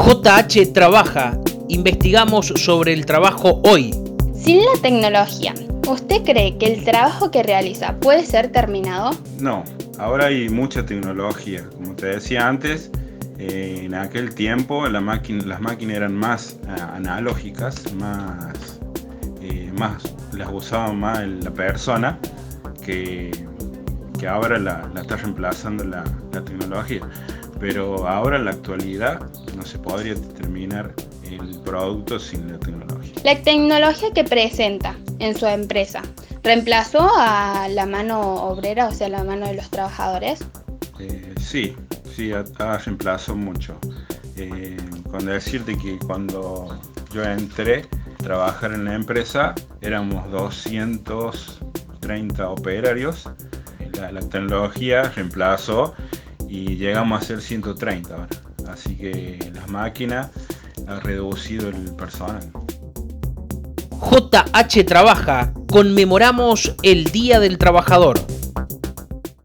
JH Trabaja. Investigamos sobre el trabajo hoy. Sin la tecnología, ¿usted cree que el trabajo que realiza puede ser terminado? No, ahora hay mucha tecnología. Como te decía antes, en aquel tiempo las máquinas eran más analógicas, más las usaba más la persona que ahora la está reemplazando la tecnología. Pero ahora en la actualidad no se podría terminar el producto sin la tecnología. La tecnología que presenta en su empresa, ¿reemplazó a la mano obrera, o sea, la mano de los trabajadores? Sí, ha reemplazado mucho. Con decirte que cuando yo entré a trabajar en la empresa éramos 230 operarios. La tecnología reemplazó y llegamos a ser 130 ahora. Así que las máquinas han reducido el personal. JH Trabaja. Conmemoramos el Día del Trabajador.